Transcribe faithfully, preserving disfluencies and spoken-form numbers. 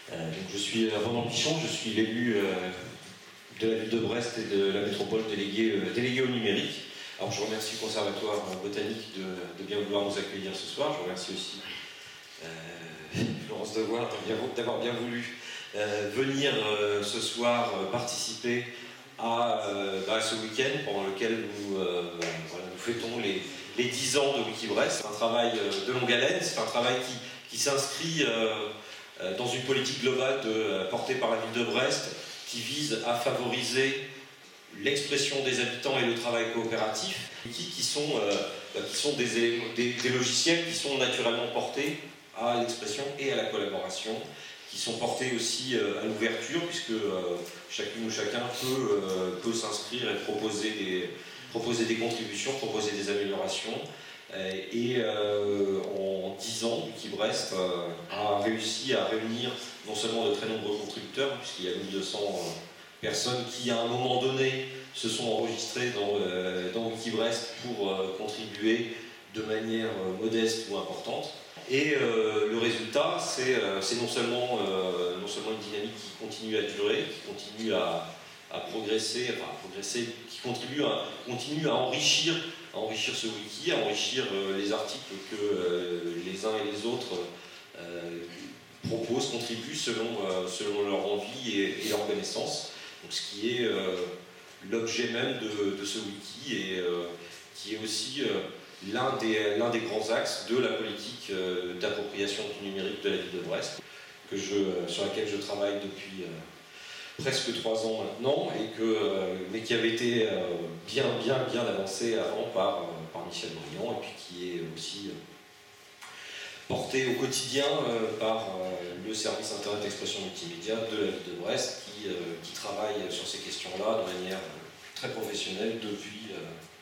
Euh, donc je suis Ronan Pichon, je suis l'élu euh, de la ville de Brest et de la métropole délégué, euh, délégué au numérique. Alors je remercie le Conservatoire botanique de, de bien vouloir nous accueillir ce soir. Je remercie aussi euh, Florence Devoir d'avoir bien voulu euh, venir euh, ce soir euh, participer à, euh, à ce week-end pendant lequel nous, euh, voilà, nous fêtons les, les dix ans de Wikibrest. C'est un travail de longue haleine, c'est un travail qui, qui s'inscrit euh, dans une politique globale de, portée par la ville de Brest qui vise à favoriser l'expression des habitants et le travail coopératif, qui, qui sont, euh, qui sont des, des, des logiciels qui sont naturellement portés à l'expression et à la collaboration, qui sont portés aussi euh, à l'ouverture, puisque euh, chacune ou chacun peut, euh, peut s'inscrire et proposer des, proposer des contributions, proposer des améliorations. Et euh, en dix ans, Wikibrest euh, a réussi à réunir non seulement de très nombreux contributeurs, puisqu'il y a mille deux cents euh, personnes qui, à un moment donné, se sont enregistrées dans, euh, dans Wikibrest pour euh, contribuer de manière euh, modeste ou importante. Et euh, le résultat, c'est euh, non, seulement, euh, non seulement une dynamique qui continue à durer, qui continue à, à progresser, enfin à progresser, qui contribue à, continue à enrichir, à enrichir ce wiki, à enrichir euh, les articles que euh, les uns et les autres euh, proposent, contribuent selon, euh, selon leur envie et, et leur connaissance. Donc, ce qui est euh, l'objet même de, de ce wiki et euh, qui est aussi euh, l'un des, l'un des grands axes de la politique euh, d'appropriation du numérique de la ville de Brest, que je, sur laquelle je travaille depuis euh, presque trois ans maintenant, et que, euh, mais qui avait été euh, bien, bien, bien avancé avant par, euh, par Michel Briand, et puis qui est aussi euh, porté au quotidien euh, par euh, le service Internet d'expression multimédia de la ville de Brest, qui, euh, qui travaille sur ces questions-là de manière euh, très professionnelle depuis, euh,